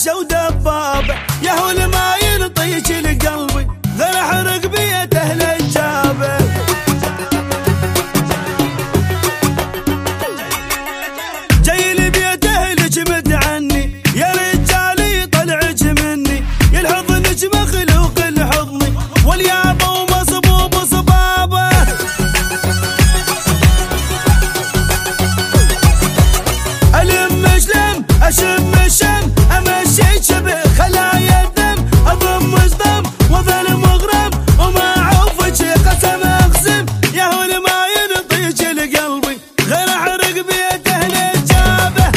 رشاشة ودبابة، يا هو اللي ما ينطيج لقلبي غير احرق بيت اهل الجابة. جاي لي بيت اهلك مد عني، يا رجالي طلعك مني، يا الحضنك مخلوق الحضني واليابا ومصبوب صبابة. الم شلم اشم الشم امشي شبه خلايا الدم، اضم صدم وظل مغرم وما عوفك قسم اقسم، يا هو اللي ما ينطيج لقلبي غير احرق بيت اهل الجابه.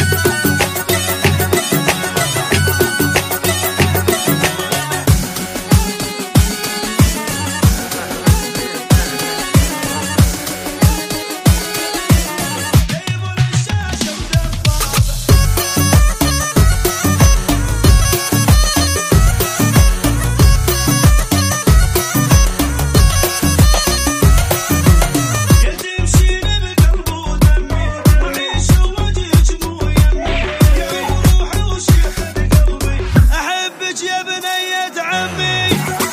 يا بنية عمي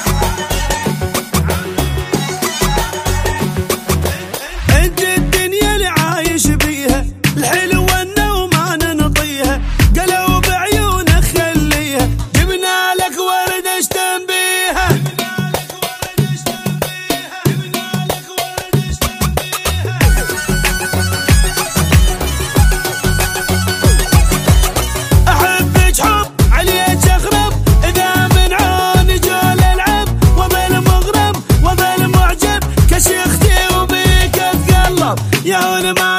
انت الدنيا اللي عايش بيها، الحلوة النوم ما ننطيها، قلوب عيونك خليها، جبنا لك ورد اشتم بيها. احبك حب عليك اخرب، اذا من عوني جول العب وظل مغرم وظل معجب، كشختي وبيك اتقلب، يا هو ما